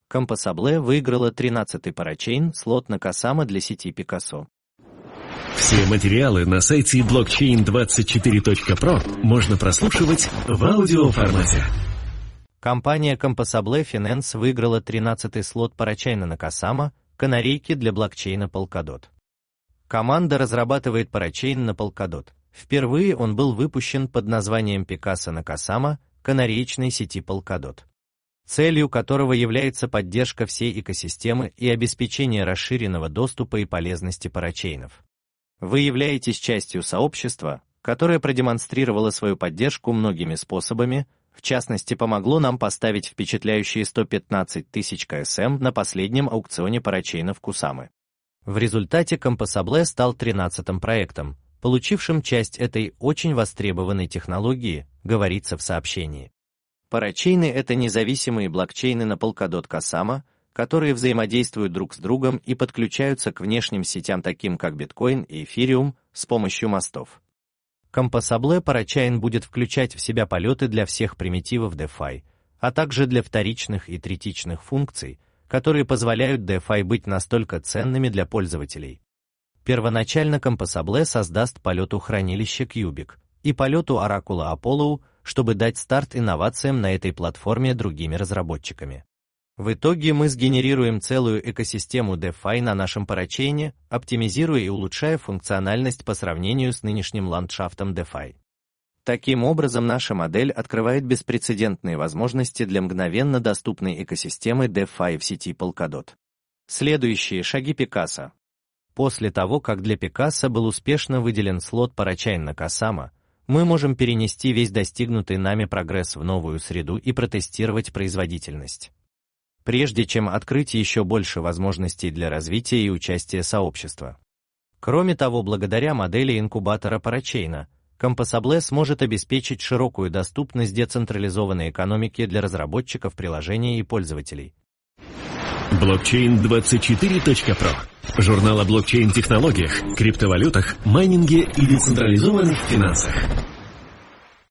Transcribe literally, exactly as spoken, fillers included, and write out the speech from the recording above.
Компассабле выиграла тринадцатый парачейн слот на Косама для сети Пикассо. Все материалы на сайте блокчейн двадцать четыре точка про можно прослушивать в аудиоформате. Компания Компассабле Finance выиграла тринадцатый слот парачейна на Косама, канарейки для блокчейна Polkadot. Команда разрабатывает парачейн на Polkadot. Впервые он был выпущен под названием Пикассо на Косама, канареечной сети Polkadot, целью которого является поддержка всей экосистемы и обеспечение расширенного доступа и полезности парачейнов. Вы являетесь частью сообщества, которое продемонстрировало свою поддержку многими способами, в частности, помогло нам поставить впечатляющие сто пятнадцать тысяч ка эс эм на последнем аукционе парачейнов Кусамы. В результате Компассабле стал тринадцатым проектом, получившим часть этой очень востребованной технологии, говорится в сообщении. Парачейны — это независимые блокчейны на Polkadot Косама, которые взаимодействуют друг с другом и подключаются к внешним сетям, таким как биткоин и эфириум, с помощью мостов. Компассабле парачейн будет включать в себя полеты для всех примитивов DeFi, а также для вторичных и третичных функций, которые позволяют DeFi быть настолько ценными для пользователей. Первоначально Компассабле создаст полету хранилища Cubic и полету оракула Apollo, чтобы дать старт инновациям на этой платформе другими разработчиками. В итоге мы сгенерируем целую экосистему DeFi на нашем парачейне, оптимизируя и улучшая функциональность по сравнению с нынешним ландшафтом DeFi. Таким образом, наша модель открывает беспрецедентные возможности для мгновенно доступной экосистемы DeFi в сети Polkadot. Следующие шаги Пикассо. После того, как для Пикассо был успешно выделен слот парачейн на Косама, мы можем перенести весь достигнутый нами прогресс в новую среду и протестировать производительность. Прежде чем открыть еще больше возможностей для развития и участия сообщества. Кроме того, благодаря модели инкубатора парачейна, Компассабле сможет обеспечить широкую доступность децентрализованной экономики для разработчиков приложений и пользователей. блокчейн двадцать четыре точка про. Журнал о блокчейн-технологиях, криптовалютах, майнинге и децентрализованных финансах.